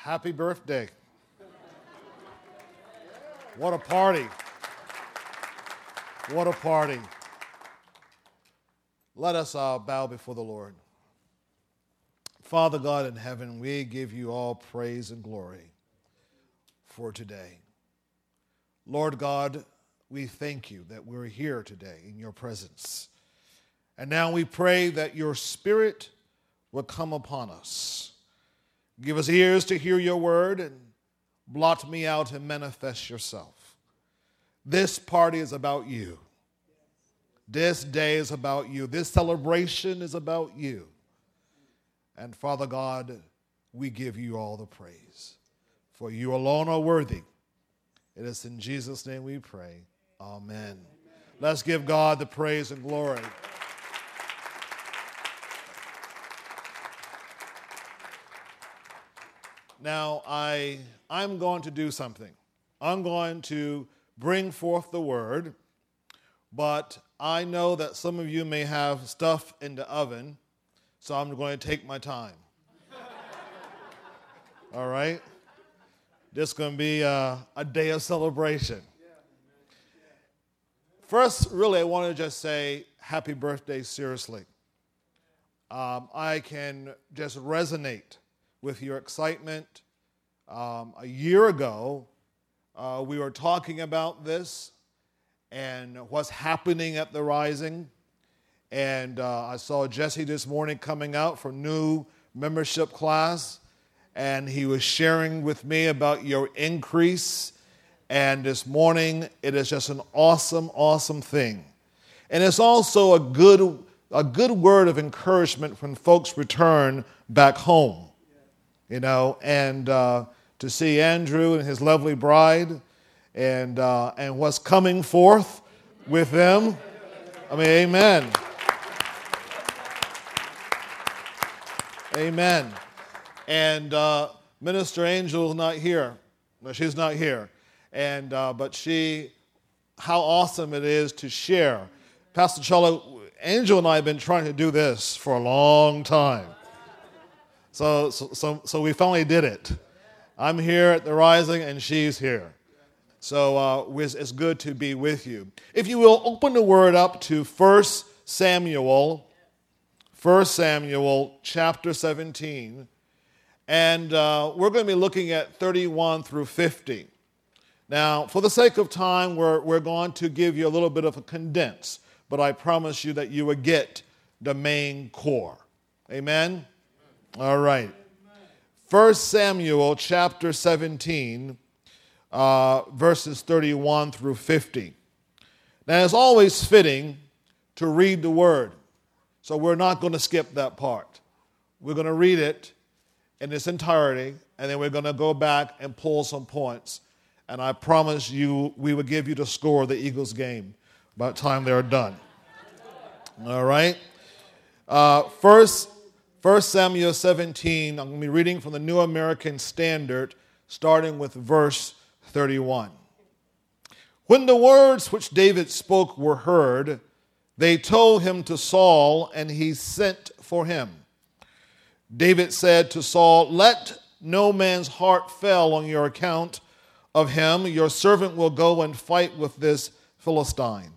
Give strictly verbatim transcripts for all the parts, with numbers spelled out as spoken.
Happy birthday. What a party. What a party. Let us uh, bow before the Lord. Father God in heaven, we give you all praise and glory for today. Lord God, we thank you that we're here today in your presence. And now we pray that your Spirit will come upon us. Give us ears to hear your word and blot me out and manifest yourself. This party is about you. This day is about you. This celebration is about you. And Father God, we give you all the praise. For you alone are worthy. It is in Jesus' name we pray. Amen. Amen. Let's give God the praise and glory. Now, I, I'm going to do something. I'm going to bring forth the word, but I know that some of you may have stuff in the oven, so I'm going to take my time. All right? This is going to be a, a day of celebration. First, really, I want to just say happy birthday, seriously. Um, I can just resonate with your excitement. Um, a year ago, uh, we were talking about this and what's happening at the Rising. And uh, I saw Jesse this morning coming out for new membership class, and he was sharing with me about your increase. And this morning, it is just an awesome, awesome thing. And it's also a good, a good word of encouragement when folks return back home. You know, and uh, to see Andrew and his lovely bride and uh, and what's coming forth with them. I mean, amen. Amen. And uh, Minister Angel is not here. No, she's not here. And uh, but she, how awesome it is to share. Pastor Cholo, Angel and I have been trying to do this for a long time. So, so, so, so we finally did it. I'm here at the Rising, and she's here. So uh, it's good to be with you. If you will, open the word up to First Samuel, First Samuel chapter seventeen. And uh, we're going to be looking at thirty-one through fifty. Now, for the sake of time, we're, we're going to give you a little bit of a condense, but I promise you that you will get the main core. Amen? All right. First Samuel chapter seventeen, uh, verses thirty-one through fifty. Now, it's always fitting to read the word, so we're not going to skip that part. We're going to read it in its entirety, and then we're going to go back and pull some points. And I promise you, we will give you the score of the Eagles game by the time they're done. All right? Uh, first First Samuel seventeen, I'm going to be reading from the New American Standard, starting with verse thirty-one. When the words which David spoke were heard, they told him to Saul, and he sent for him. David said to Saul, "Let no man's heart fail on your account of him. Your servant will go and fight with this Philistine."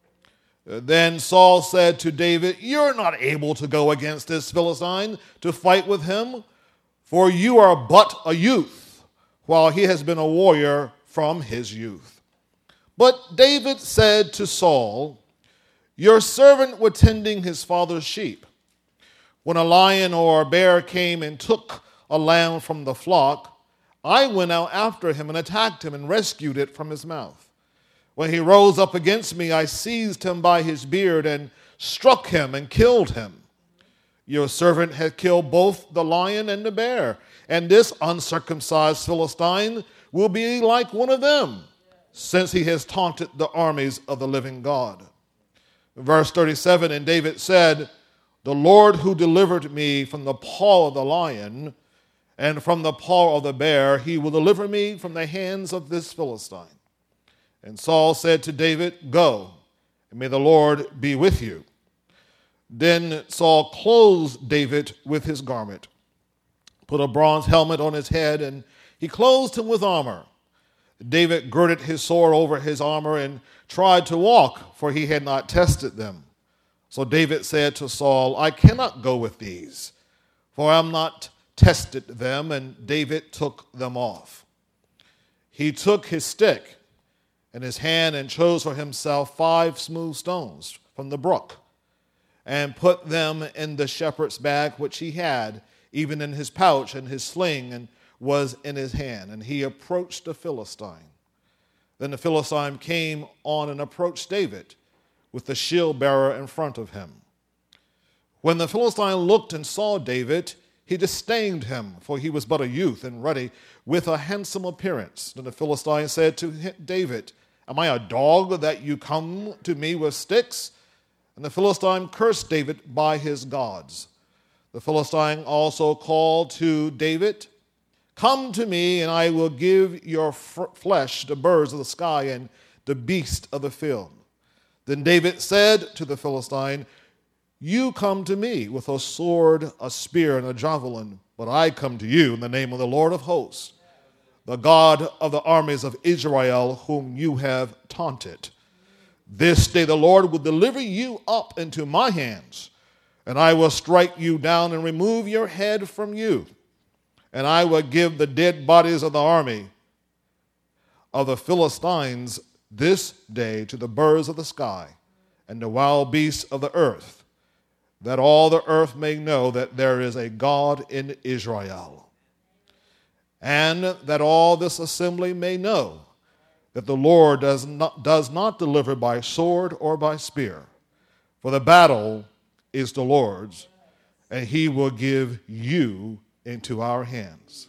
Then Saul said to David, "You're not able to go against this Philistine to fight with him, for you are but a youth, while he has been a warrior from his youth." But David said to Saul, "Your servant was tending his father's sheep. When a lion or a bear came and took a lamb from the flock, I went out after him and attacked him and rescued it from his mouth. When he rose up against me, I seized him by his beard and struck him and killed him. Your servant had killed both the lion and the bear, and this uncircumcised Philistine will be like one of them, since he has taunted the armies of the living God." Verse thirty-seven, and David said, "The Lord who delivered me from the paw of the lion and from the paw of the bear, he will deliver me from the hands of this Philistine." And Saul said to David, "Go, and may the Lord be with you." Then Saul clothed David with his garment, put a bronze helmet on his head, and he clothed him with armor. David girded his sword over his armor and tried to walk, for he had not tested them. So David said to Saul, I cannot go with these, for I have not tested them. And David took them off. He took his stick in his hand and chose for himself five smooth stones from the brook and put them in the shepherd's bag which he had, even in his pouch, and his sling and was in his hand. And he approached the Philistine. Then the Philistine came on and approached David with the shield bearer in front of him. When the Philistine looked and saw David, he disdained him, for he was but a youth and ruddy, with a handsome appearance. Then the Philistine said to David, Am I a dog that you come to me with sticks? And the Philistine cursed David by his gods. The Philistine also called to David, Come to me, and I will give your f- flesh to birds of the sky and the beasts of the field. Then David said to the Philistine, You come to me with a sword, a spear, and a javelin, but I come to you in the name of the Lord of hosts, the God of the armies of Israel, whom you have taunted. This day the Lord will deliver you up into my hands, and I will strike you down and remove your head from you. And I will give the dead bodies of the army of the Philistines this day to the birds of the sky and the wild beasts of the earth, that all the earth may know that there is a God in Israel, and that all this assembly may know that the Lord does not, does not deliver by sword or by spear, for the battle is the Lord's, and he will give you into our hands.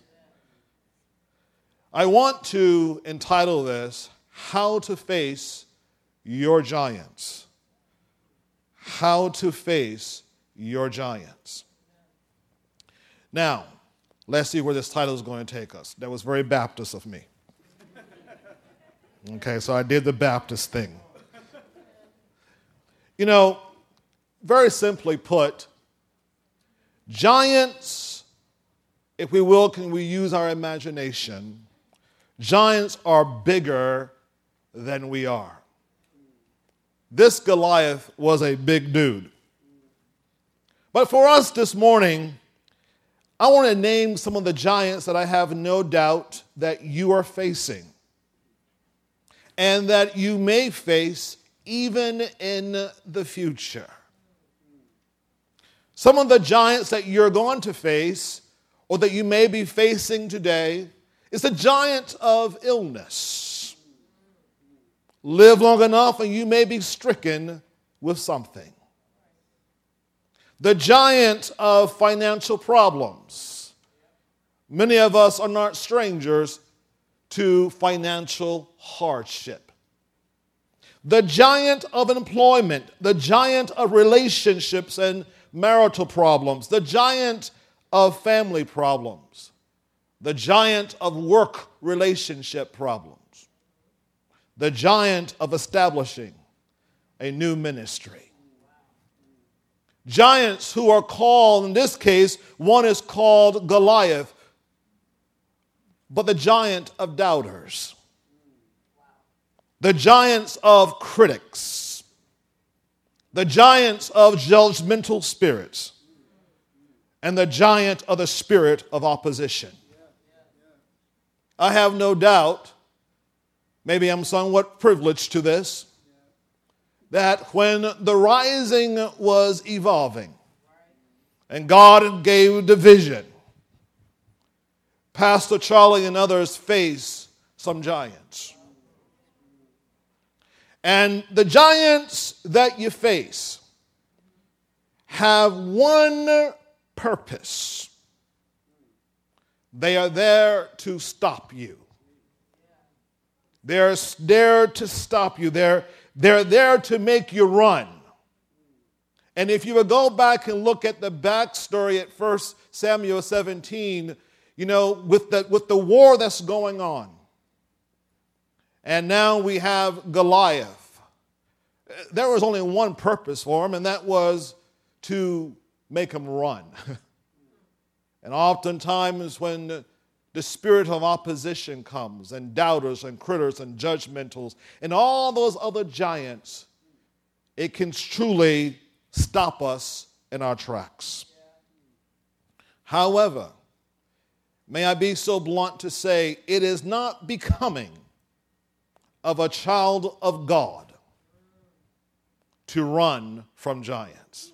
I want to entitle this, How to Face Your Giants. How to Face Your Giants. Now, let's see where this title is going to take us. That was very Baptist of me. Okay, so I did the Baptist thing. You know, very simply put, giants, if we will, can we use our imagination? Giants are bigger than we are. This Goliath was a big dude. But for us this morning, I want to name some of the giants that I have no doubt that you are facing and that you may face even in the future. Some of the giants that you're going to face or that you may be facing today is the giant of illness. Live long enough and you may be stricken with something. The giant of financial problems. Many of us are not strangers to financial hardship. The giant of employment, the giant of relationships and marital problems, the giant of family problems, the giant of work relationship problems, the giant of establishing a new ministry. Giants who are called, in this case, one is called Goliath, but the giant of doubters, the giants of critics, the giants of judgmental spirits, and the giant of the spirit of opposition. I have no doubt, maybe I'm somewhat privileged to this, that when the rising was evolving and God gave the vision, Pastor Charlie and others faced some giants. And the giants that you face have one purpose. They are there to stop you. They're there to stop you. They're, they're there to make you run. And if you would go back and look at the backstory at First Samuel seventeen, you know, with the, with the war that's going on, and now we have Goliath. There was only one purpose for him, and that was to make him run. And oftentimes when the, the spirit of opposition comes, and doubters and critters and judgmentals and all those other giants, it can truly stop us in our tracks. However, may I be so blunt to say, it is not becoming of a child of God to run from giants.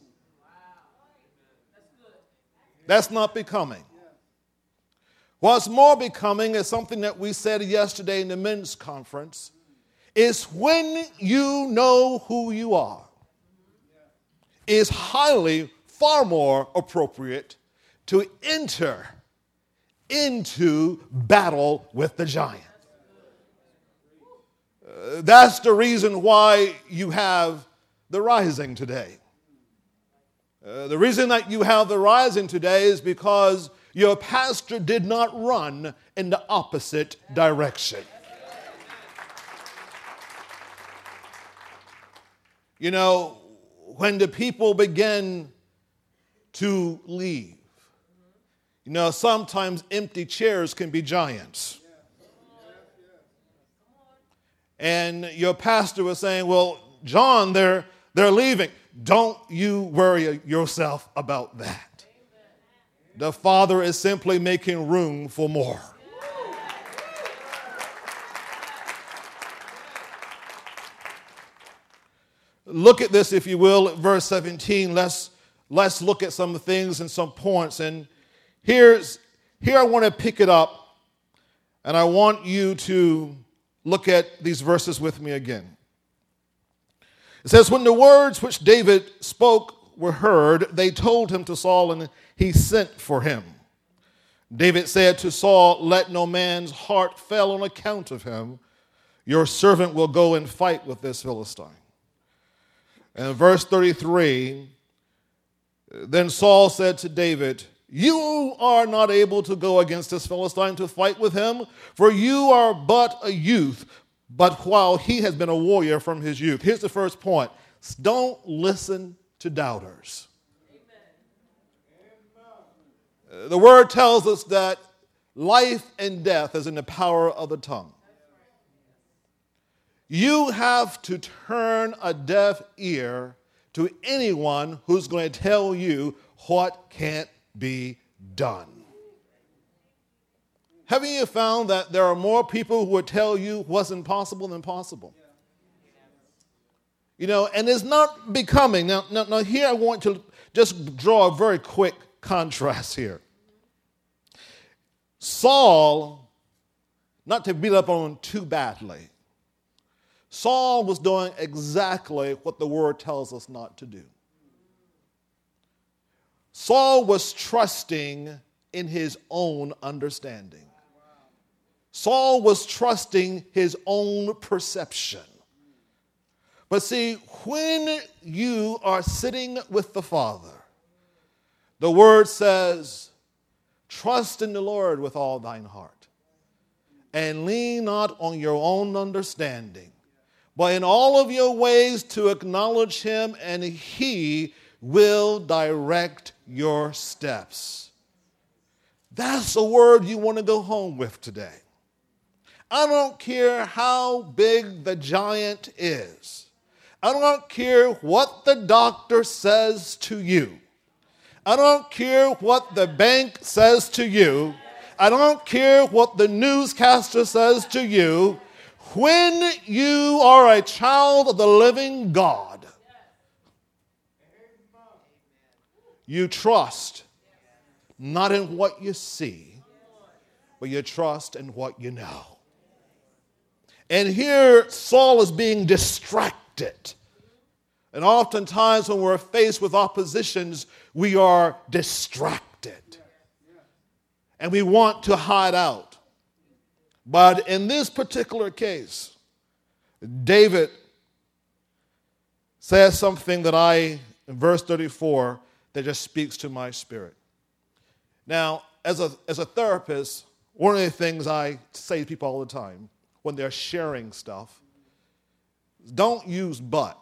That's not becoming. What's more becoming is something that we said yesterday in the men's conference, is when you know who you are, is highly, far more appropriate to enter into battle with the giant. Uh, that's the reason why you have the rising today. Uh, the reason that you have the rising today is because your pastor did not run in the opposite direction. You know, when the people begin to leave, you know, sometimes empty chairs can be giants. And your pastor was saying, well, John, they're, they're leaving. Don't you worry yourself about that. The Father is simply making room for more. Look at this, if you will, at verse seventeen. Let's, let's look at some things and some points. And here's, here I want to pick it up, and I want you to look at these verses with me again. It says, when the words which David spoke were heard, they told him to Saul, and he sent for him. David said to Saul, let no man's heart fail on account of him. Your servant will go and fight with this Philistine. And verse thirty-three, then Saul said to David, you are not able to go against this Philistine to fight with him, for you are but a youth, but while he has been a warrior from his youth. Here's the first point. Don't listen to doubters. Amen. The word tells us that life and death is in the power of the tongue. You have to turn a deaf ear to anyone who's going to tell you what can't be done. Haven't you found that there are more people who would tell you what's impossible than possible? You know, and it's not becoming. Now, now, now here I want to just draw a very quick contrast here. Saul, not to beat up on him too badly, Saul was doing exactly what the word tells us not to do. Saul was trusting in his own understanding. Saul was trusting his own perception. But see, when you are sitting with the Father, the word says, trust in the Lord with all thine heart, and lean not on your own understanding, but in all of your ways to acknowledge him, and he will direct your steps. That's a word you want to go home with today. I don't care how big the giant is. I don't care what the doctor says to you. I don't care what the bank says to you. I don't care what the newscaster says to you. When you are a child of the living God, you trust not in what you see, but you trust in what you know. And here Saul is being distracted. And oftentimes when we're faced with oppositions, we are distracted. And we want to hide out. But in this particular case, David says something that I, in verse thirty-four, that just speaks to my spirit. Now, as a, as a therapist, one of the things I say to people all the time when they're sharing stuff, don't use but.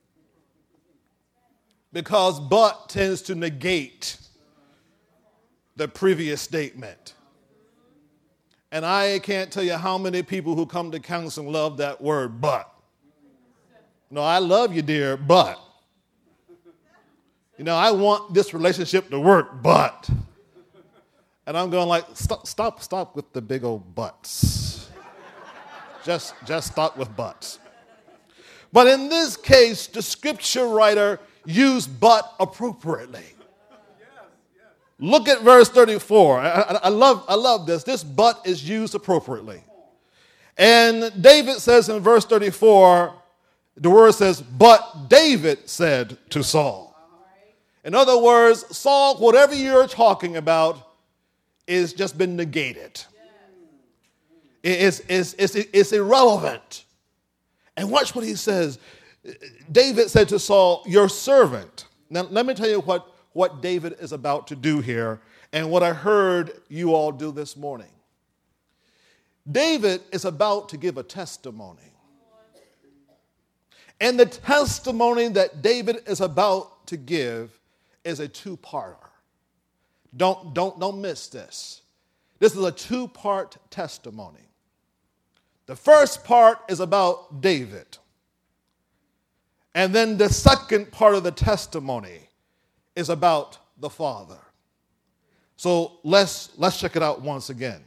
Because but tends to negate the previous statement. And I can't tell you how many people who come to counseling love that word, but. No, I love you, dear, but. You know, I want this relationship to work, but. And I'm going like, stop, stop, stop with the big old buts. just, just stop with buts. But in this case, the scripture writer used but appropriately. Look at verse thirty-four. I, I, I love, I love this. This but is used appropriately. And David says in verse thirty-four, the word says, but David said to Saul. In other words, Saul, whatever you're talking about is just been negated. It's, it's, it's, it's irrelevant. And watch what he says. David said to Saul, your servant. Now, let me tell you what, what David is about to do here and what I heard you all do this morning. David is about to give a testimony. And the testimony that David is about to give is a two-parter. Don't, don't, don't miss this. This is a two-part testimony. The first part is about David. And then the second part of the testimony is about the Father. So let's, let's check it out once again.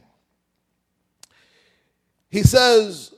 He says,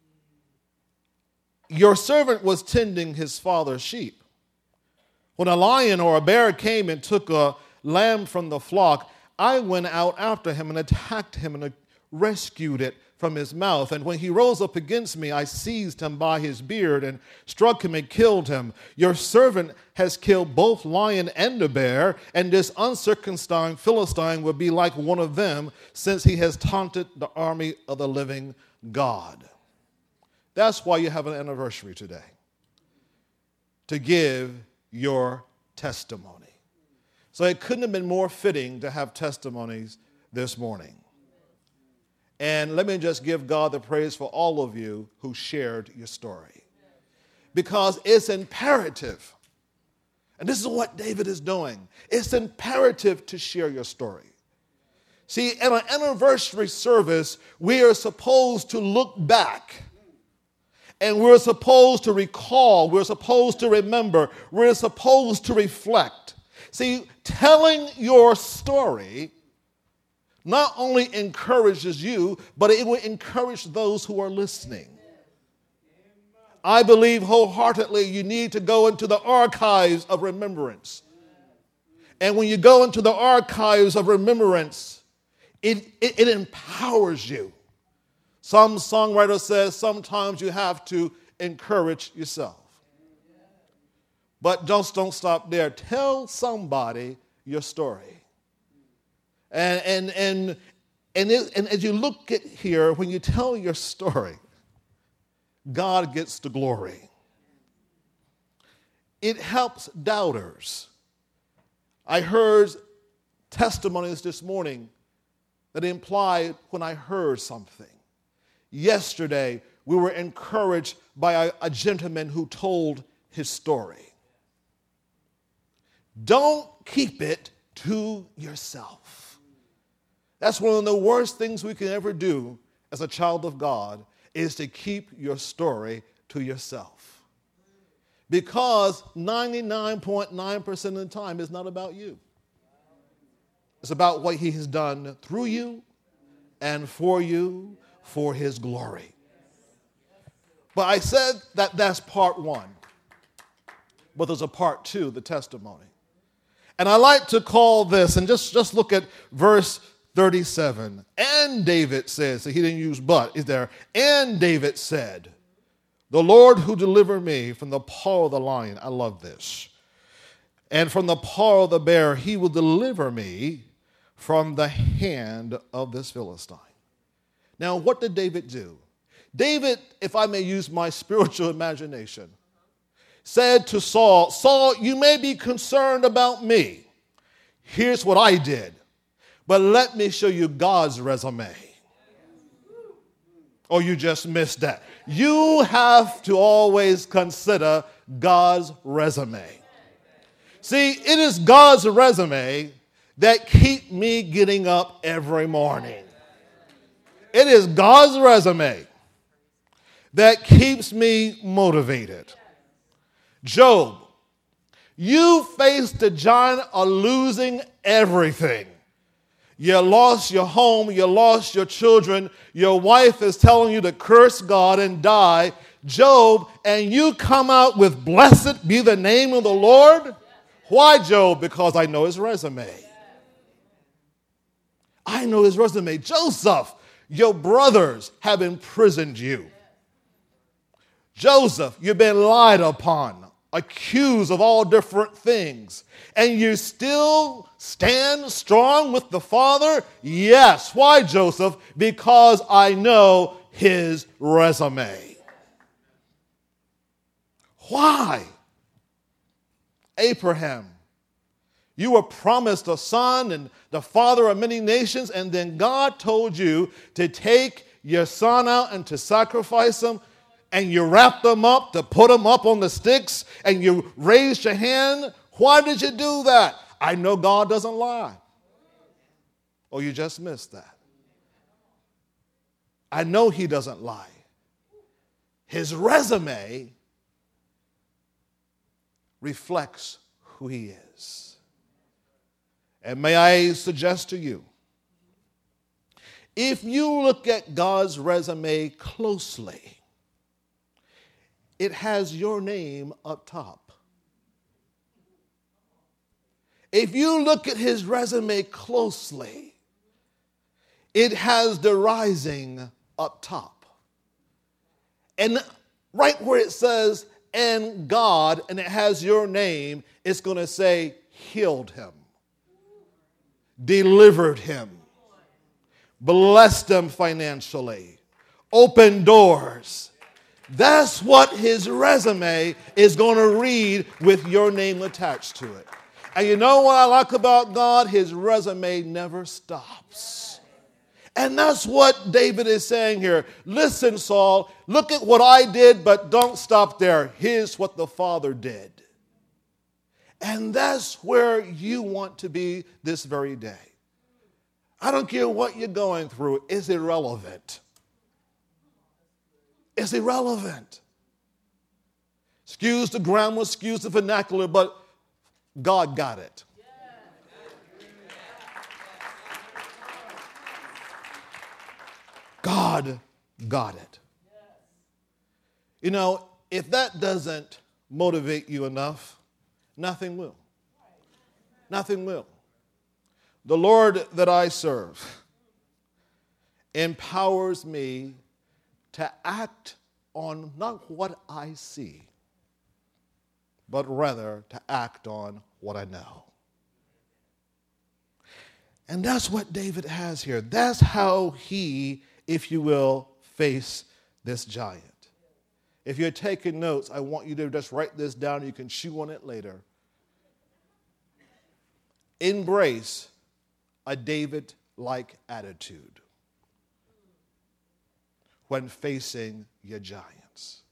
your servant was tending his father's sheep. When a lion or a bear came and took a lamb from the flock, I went out after him and attacked him and rescued it from his mouth. And when he rose up against me, I seized him by his beard and struck him and killed him. Your servant has killed both lion and a bear, and this uncircumcised Philistine will be like one of them, since he has taunted the army of the living God. That's why you have an anniversary today, to give your testimony. So it couldn't have been more fitting to have testimonies this morning. And let me just give God the praise for all of you who shared your story. Because it's imperative. And this is what David is doing. It's imperative to share your story. See, in an anniversary service, we are supposed to look back. And we're supposed to recall. We're supposed to remember. We're supposed to reflect. See, telling your story not only encourages you, but it will encourage those who are listening. I believe wholeheartedly you need to go into the archives of remembrance. And when you go into the archives of remembrance, it, it, it empowers you. Some songwriter says sometimes you have to encourage yourself. But just don't stop there. Tell somebody your story. And, and, and, and, it, and as you look at here, when you tell your story, God gets the glory. It helps doubters. I heard testimonies this morning that implied when I heard something. Yesterday, we were encouraged by a, a gentleman who told his story. Don't keep it to yourself. That's one of the worst things we can ever do as a child of God, is to keep your story to yourself. Because ninety-nine point nine percent of the time it's not about you. It's about what he has done through you and for you for his glory. But I said that that's part one. But there's a part two, the testimony. And I like to call this, and just, just look at verse thirty-seven. And David says, so he didn't use but, is there? And David said, the Lord who delivered me from the paw of the lion, I love this, and from the paw of the bear, he will deliver me from the hand of this Philistine. Now, what did David do? David, if I may use my spiritual imagination, said to Saul, Saul, you may be concerned about me. Here's what I did. But let me show you God's resume. Oh, you just missed that. You have to always consider God's resume. See, it is God's resume that keep me getting up every morning. It is God's resume that keeps me motivated. Job, you faced the giant of losing everything. You lost your home, you lost your children, your wife is telling you to curse God and die. Job, and you come out with blessed be the name of the Lord? Why, Job? Because I know his resume. I know his resume. Joseph, your brothers have imprisoned you. Joseph, you've been lied upon, accused of all different things, and you still stand strong with the Father? Yes. Why, Joseph? Because I know his resume. Why? Abraham, you were promised a son and the father of many nations, and then God told you to take your son out and to sacrifice him, and you wrapped them up to put them up on the sticks, and you raised your hand. Why did you do that? I know God doesn't lie. Oh, you just missed that. I know he doesn't lie. His resume reflects who he is. And may I suggest to you, if you look at God's resume closely, it has your name up top. If you look at his resume closely, it has the rising up top. And right where it says, and God, and it has your name, it's going to say, healed him, delivered him, blessed him financially, opened doors. That's what his resume is going to read with your name attached to it. And you know what I like about God? His resume never stops. And that's what David is saying here. Listen, Saul, look at what I did, but don't stop there. Here's what the Father did. And that's where you want to be this very day. I don't care what you're going through. It's irrelevant. It's irrelevant. Excuse the grammar, excuse the vernacular, but God got it. God got it. You know, if that doesn't motivate you enough, nothing will. Nothing will. The Lord that I serve empowers me to act on not what I see, but rather to act on what I know. And that's what David has here. That's how he, if you will, face this giant. If you're taking notes, I want you to just write this down. You can chew on it later. Embrace a David-like attitude when facing your giants.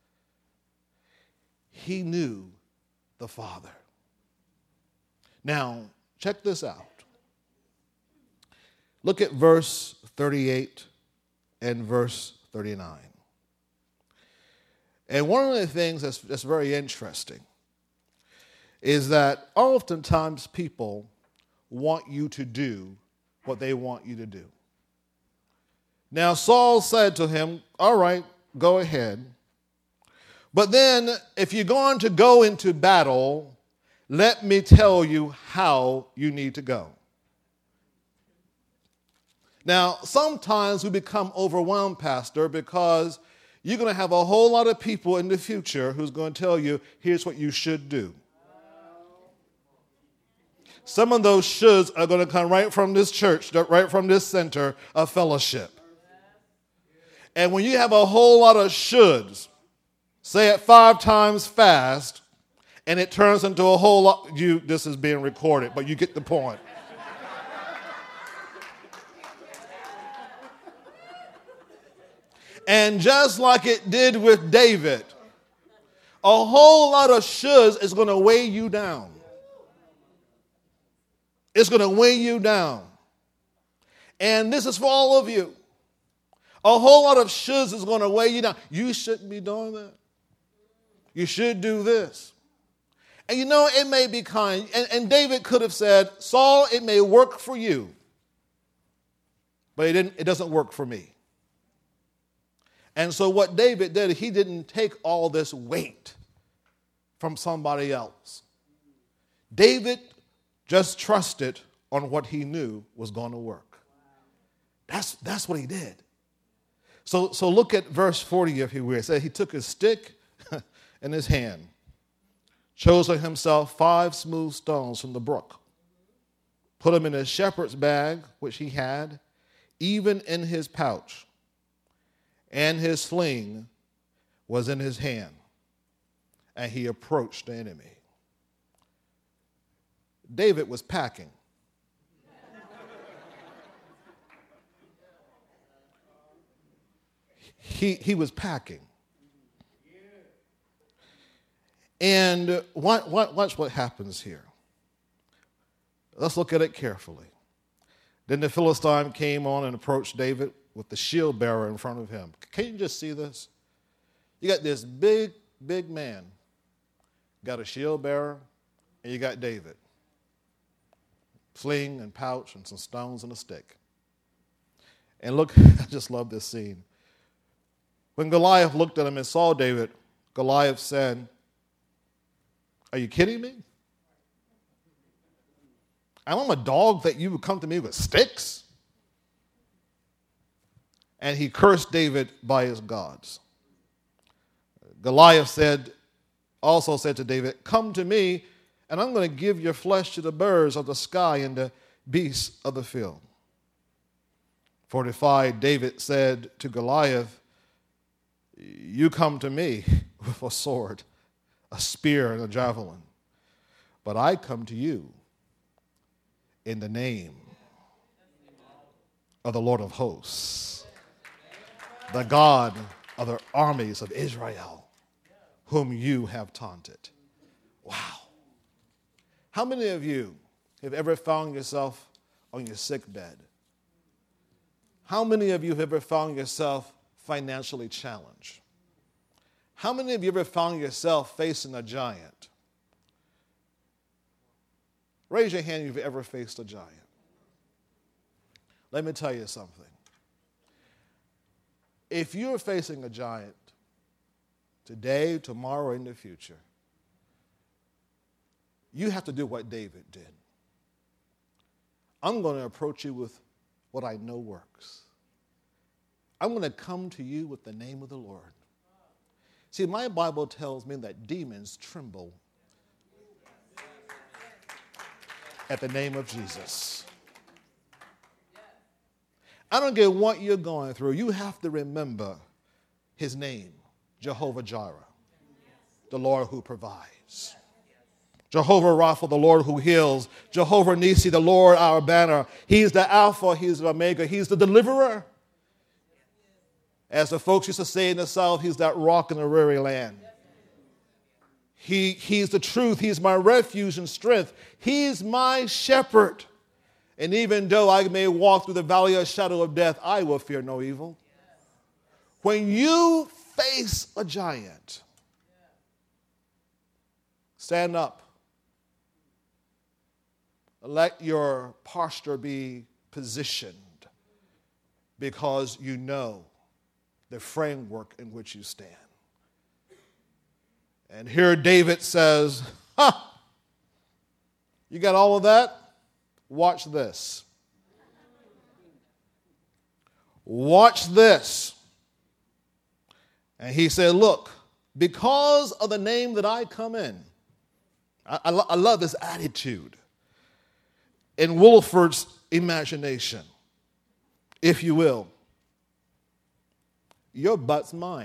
He knew the Father. Now, check this out. Look at verse thirty-eight and verse thirty-nine. And one of the things that's, that's very interesting is that oftentimes people want you to do what they want you to do. Now Saul said to him, all right, go ahead. But then if you're going to go into battle, let me tell you how you need to go. Now, sometimes we become overwhelmed, Pastor, because you're going to have a whole lot of people in the future who's going to tell you, here's what you should do. Some of those shoulds are going to come right from this church, right from this center of fellowship. And when you have a whole lot of shoulds, say it five times fast, and it turns into a whole lot, you, this is being recorded, but you get the point. And just like it did with David, a whole lot of shoulds is going to weigh you down. It's going to weigh you down. And this is for all of you. A whole lot of shoulds is going to weigh you down. You shouldn't be doing that. You should do this. And you know, it may be kind. And, and David could have said, Saul, it may work for you, but it, didn't, it doesn't work for me. And so what David did, he didn't take all this weight from somebody else. David just trusted on what he knew was going to work. That's, that's what he did. So, so look at verse forty, if you will. It says he took his stick in his hand, chose for himself five smooth stones from the brook, put them in his shepherd's bag, which he had, even in his pouch, and his sling was in his hand, and he approached the enemy. David was packing. He, he was packing. And watch, watch what happens here. Let's look at it carefully. Then the Philistine came on and approached David with the shield bearer in front of him. Can you just see this? You got this big, big man, got a shield bearer, and you got David. Sling and pouch and some stones and a stick. And look, I just love this scene. When Goliath looked at him and saw David, Goliath said, "Are you kidding me? I'm a dog that you would come to me with sticks?" And he cursed David by his gods. Goliath said, also said to David, "Come to me, and I'm going to give your flesh to the birds of the sky and the beasts of the field." Fortified, David said to Goliath, "You come to me with a sword, a spear, and a javelin, but I come to you in the name of the Lord of hosts, the God of the armies of Israel, whom you have taunted." Wow. How many of you have ever found yourself on your sick bed? How many of you have ever found yourself financially challenged? How many of you ever found yourself facing a giant? Raise your hand if you've ever faced a giant. Let me tell you something. If you're facing a giant today, tomorrow, or in the future, you have to do what David did. I'm going to approach you with what I know works. I'm going to come to you with the name of the Lord. See, my Bible tells me that demons tremble at the name of Jesus. I don't care what you're going through. You have to remember his name, Jehovah Jireh, the Lord who provides. Jehovah Rapha, the Lord who heals. Jehovah Nisi, the Lord our banner. He's the Alpha, he's the Omega, he's the deliverer. As the folks used to say in the South, he's that rock in the weary land. He, he's the truth. He's my refuge and strength. He's my shepherd. And even though I may walk through the valley of the shadow of death, I will fear no evil. When you face a giant, stand up. Let your posture be positioned because you know the framework in which you stand. And here David says, ha, you got all of that? Watch this. Watch this. And he said, look, because of the name that I come in, I, I, I love this attitude. In Wolford's imagination, if you will, your butt's mine.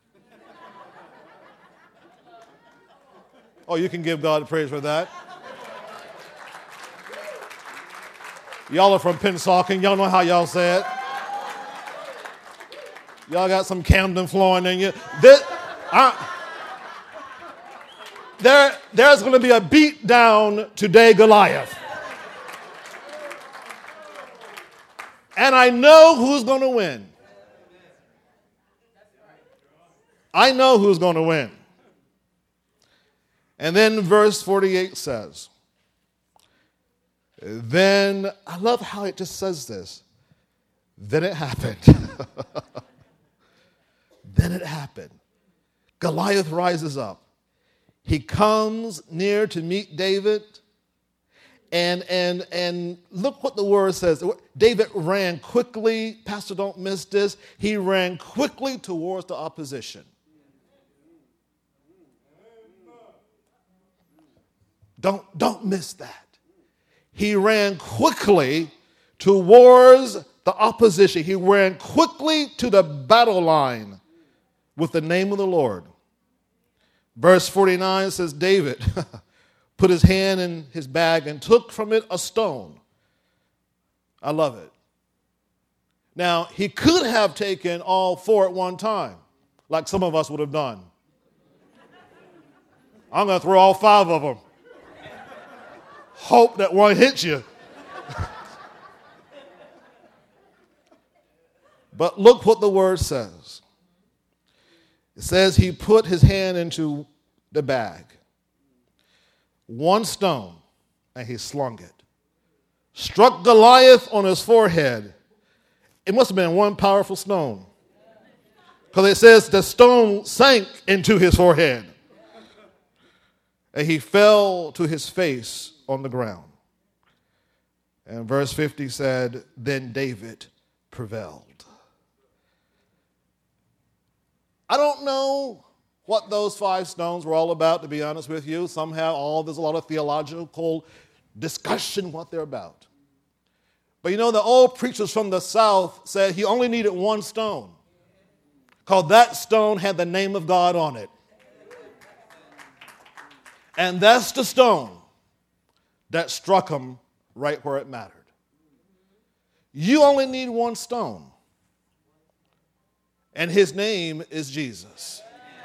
Oh, you can give God praise for that. Y'all are from Pennsauken. Y'all know how y'all say it. Y'all got some Camden flowing in you. This, I, there, there's going to be a beat down today, Goliath. And I know who's going to win. I know who's going to win. And then verse forty-eight says, then, I love how it just says this. Then it happened. Then it happened. Goliath rises up. He comes near to meet David. And, and, and look what the word says. David ran quickly. Pastor, don't miss this. He ran quickly towards the opposition. Don't, don't miss that. He ran quickly towards the opposition. He ran quickly to the battle line with the name of the Lord. Verse forty-nine says, David put his hand in his bag and took from it a stone. I love it. Now, he could have taken all four at one time, like some of us would have done. I'm going to throw all five of them. Hope that one hits you. But look what the word says. It says he put his hand into the bag. One stone, and he slung it. Struck Goliath on his forehead. It must have been one powerful stone. Because it says the stone sank into his forehead. And he fell to his face on the ground. And verse fifty said, then David prevailed. I don't know what those five stones were all about, to be honest with you. Somehow, all there's a lot of theological discussion what they're about. But you know, the old preachers from the South said he only needed one stone, because that stone had the name of God on it. And that's the stone that struck him right where it mattered. You only need one stone. And his name is Jesus.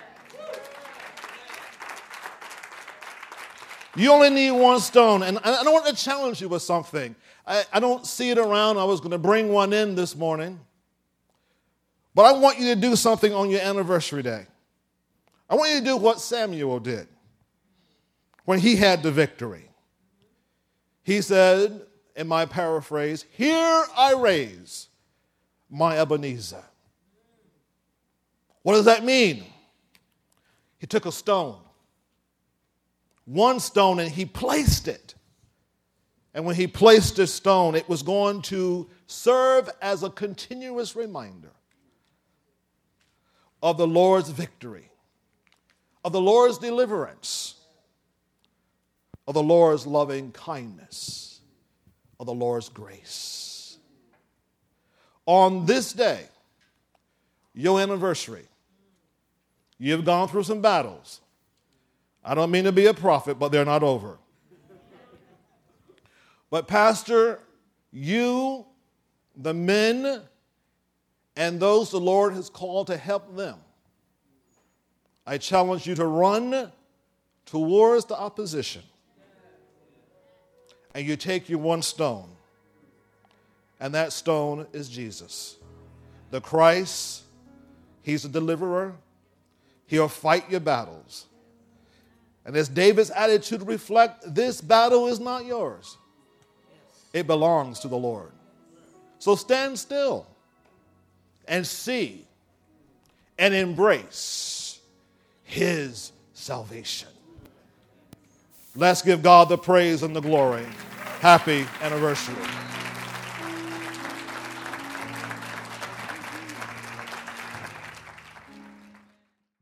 You only need one stone. And I don't want to challenge you with something. I, I don't see it around. I was going to bring one in this morning. But I want you to do something on your anniversary day. I want you to do what Samuel did when he had the victory. He said, in my paraphrase, here I raise my Ebenezer. What does that mean? He took a stone, one stone, and he placed it. And when he placed this stone, it was going to serve as a continuous reminder of the Lord's victory, of the Lord's deliverance, of the Lord's loving kindness, of the Lord's grace. On this day, your anniversary, you've gone through some battles. I don't mean to be a prophet, but they're not over. But Pastor, you, the men, and those the Lord has called to help them, I challenge you to run towards the opposition. And you take your one stone, and that stone is Jesus. The Christ, he's a deliverer. He'll fight your battles. And as David's attitude reflects, this battle is not yours. It belongs to the Lord. So stand still and see and embrace his salvation. Let's give God the praise and the glory. Happy anniversary.